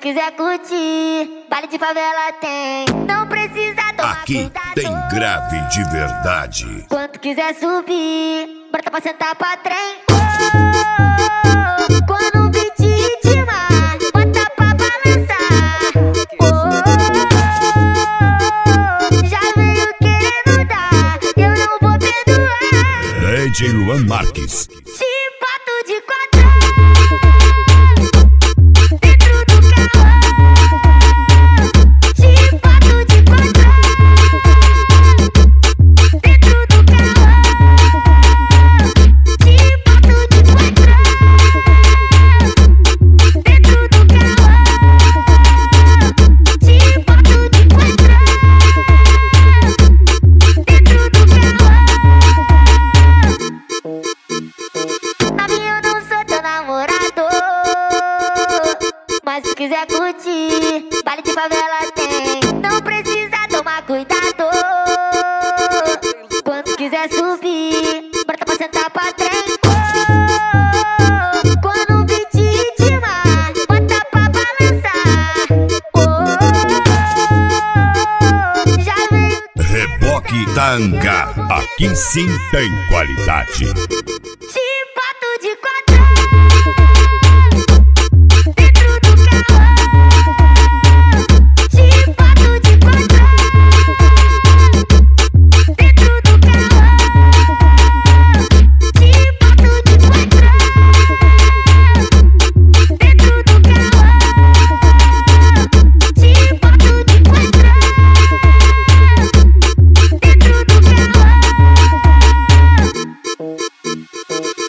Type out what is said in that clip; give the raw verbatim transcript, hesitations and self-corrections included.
quiser curtir, baile de favela tem. Não precisa tomar Aqui cuidado. tem grave de verdade. Quando quiser subir, brota pra sentar pra trem. Oh, quando o beat ritmar, bota pra balançar. Oh, já veio querendo dar, eu não vou perdoar. D J Luan Marques. Te boto de quatro dentro do carro. Te boto de quatro dentro do carro. Te boto de quatro dentro do carro. Te boto de quatro dentro do carro. Novinho, eu não sou teu namorado, mas se quiser curtir, baile de favela tem. Não precisa tomar cuidado. Quando quiser subir, brota pra sentar pra trem. Oh, quando o beat ritmar, bota pra balançar. Oh, já veio. Reboque Tanga. Aqui sim tem qualidade.